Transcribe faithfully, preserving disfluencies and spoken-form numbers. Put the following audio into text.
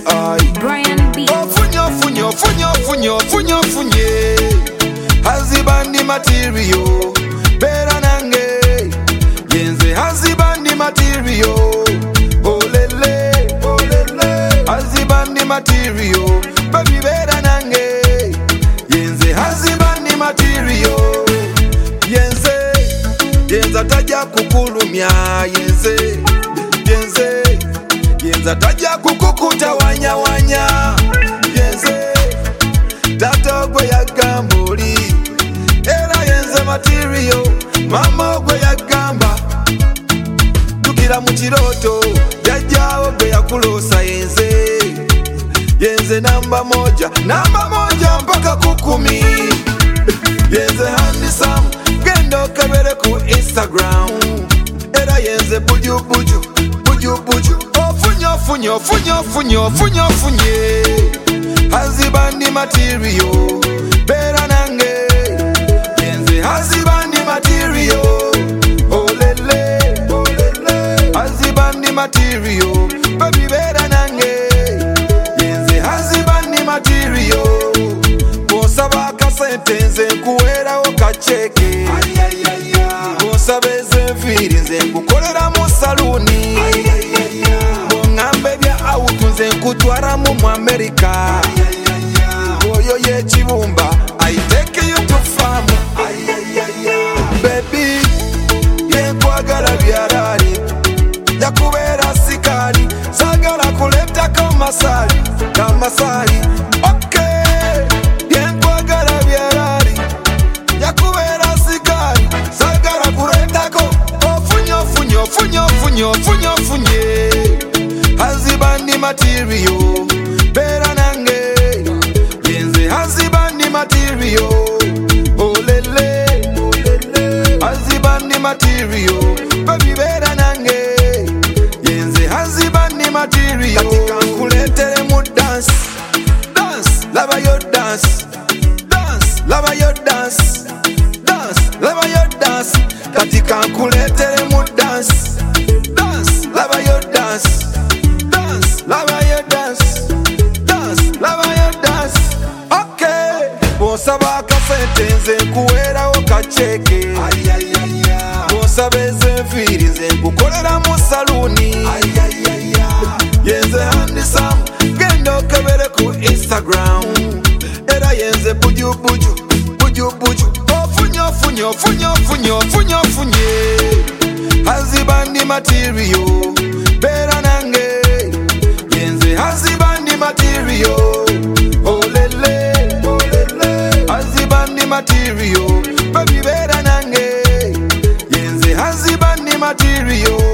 Aye. Brian B. Oh, funyo, funyo, funyo, funyo, funyo, funye. Hazibandi material. Bera nange. Yenze hazibandi material. Oh lele, oh lele. Hazibandi material. Baby bera nange. Yenze hazibandi material. Yenze, yenze taja kukulumya. Yenze, yenze, yenze taja kukukuta wanya wanya. Yenze, tata gwe yagamba oli. Era yenze material. Mama gwe yagamba. Tukira mu kiroto. Jajjawo gwe yakulosa yenze. Yenze namba moja. Namba moja mpaka kukumi. Yenze handsome. Gendo kebere ku Instagram. Era yenze buju buju. Buju buju. Oh funyo funyo funyo funyo funyo funye. Hazibandi material. Bera nange. Yenze hazibandi material. Oh lele, oh lele. Hazibandi material. Baby bera nange. Yenze hazibandi material. Mosaba kasente nze nkuwera okacheke. Mosaba ezenviri nze nkukolera mu saluni. Mongambe bya autu nze nkutwara mu mu America. Oyo ye chibumba I take you to farm. Baby ye kwagala byarari. Yakubera sikari. Sagala kuleta kama sali. Kama sali. Okay ye kwagala byarari. Yakubera sikari. Sagala kuleta ko. Oh funyo funyo funyo funyo funyo funye. Hazibandi material. Bera nange. Yenze hazibandi material. Oh lele, oh lele. Hazibandi material. Baby bera nange. Yenze hazibandi material. Katika nkuletere mu dance. Dance, lava your dance. Dance, lava your dance. Dance, lava your dance. Katika nkuletere mu dance. Dance, lava your dance. Dance, lava your dance. Dance, lava your dance. Okay. Mosaba kasente nze nkuwera okacheke. Mosaba ezenviri nze nkukolera mu saluni. Yenze handsome. Gendo kebere ku Instagram. Era yenze buju buju. Buju buju. Oh funyo funyo funyo funyo funyo funye. Hazibandi material. Bera nange. Yenze hazibandi material. Oh lele, oh lele. Hazibandi material. Baby bera nange. Yenze hazibandi material.